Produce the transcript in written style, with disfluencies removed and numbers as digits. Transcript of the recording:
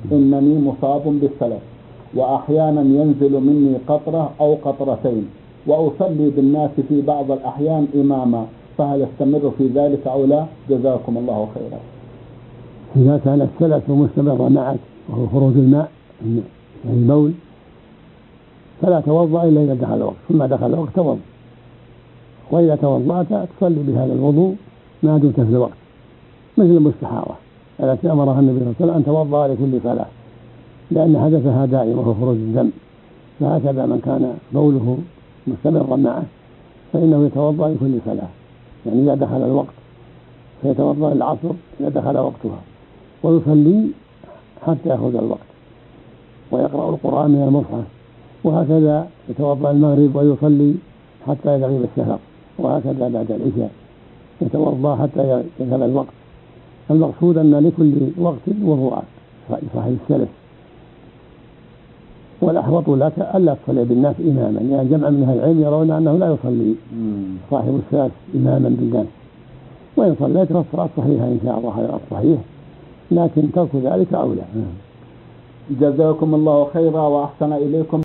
إنني مصاب بالسلف، وأحيانا ينزل مني قطرة أو قطرتين، وأصلي بالناس في بعض الأحيان إماما، فهل استمر في ذلك أو لا؟ جزاكم الله خيرا. إذا كان السلف مستمر معك وهو خروج الماء من البول فلا توضأ إلا إذا دخل الوقت، ثم دخل الوقت توضأ، وإذا توضأت تصلي بهذا الوضوء ما دمت في الوقت، مثل المستحاضة التي أمرها النبي صلى الله عليه وسلم أن توضأ لكل صلاة لأن حدثها دائم وهو خروج الدم، فهكذا من كان بوله مستمرا معه فإنه يتوضأ لكل صلاة، يعني إذا دخل الوقت فيتوضأ للعصر إذا دخل وقتها، ويصلي حتى يخرج الوقت ويقرأ القرآن من المصحف، وهكذا يتوضأ المغرب ويصلي حتى يغيب الشفق، وهكذا بعد العشاء يتوضأ حتى يذهب الوقت. المقصود أن لكل وقت وضوء صاحب السلف، والأحوط لك ألا تصلي بالناس إماما، لأن جمع من أهل العلم يرون أنه لا يصلي صاحب السلف إماما بالناس، وإن صليت فالصلاة صحيحة إن شاء الله هذا الصحيح، لكن ترك ذلك أولى. جزاكم الله خيرا وأحسن إليكم.